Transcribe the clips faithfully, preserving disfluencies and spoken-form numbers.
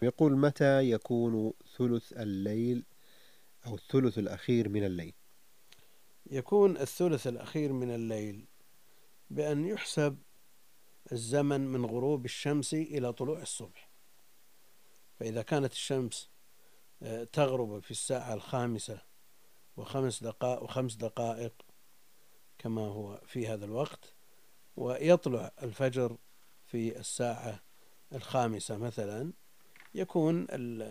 يقول: متى يكون ثلث الليل أو الثلث الأخير من الليل؟ يكون الثلث الأخير من الليل بأن يحسب الزمن من غروب الشمس إلى طلوع الصبح. فإذا كانت الشمس تغرب في الساعة الخامسة وخمس دقائق وخمس دقائق كما هو في هذا الوقت، ويطلع الفجر في الساعة الخامسة مثلا، يكون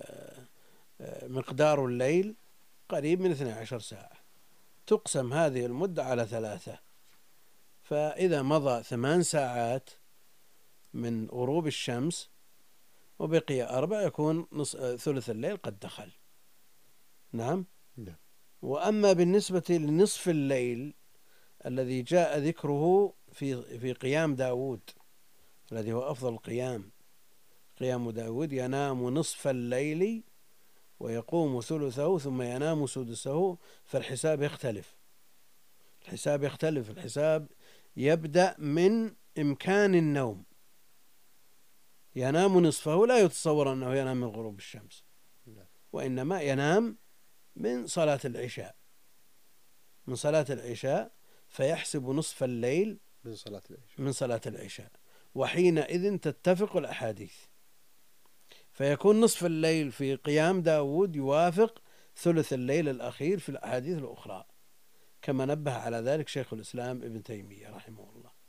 مقدار الليل قريب من اثنتي عشرة ساعة. تقسم هذه المدة على ثلاثة، فإذا مضى ثمان ساعات من غروب الشمس وبقي أربع، يكون نص ثلث الليل قد دخل. نعم. نعم. وأما بالنسبة لنصف الليل الذي جاء ذكره في في قيام داود، الذي هو أفضل القيام، قيام داود ينام نصف الليل ويقوم ثلثه ثم ينام سدسه، فالحساب يختلف. الحساب يختلف الحساب يبدأ من إمكان النوم. ينام نصفه لا يتصور أنه ينام من غروب الشمس، وإنما ينام من صلاة العشاء من صلاة العشاء فيحسب نصف الليل من صلاة العشاء من صلاة العشاء، وحينئذ تتفق الأحاديث، فيكون نصف الليل في قيام داود يوافق ثلث الليل الأخير في الأحاديث الأخرى، كما نبه على ذلك شيخ الإسلام ابن تيمية رحمه الله.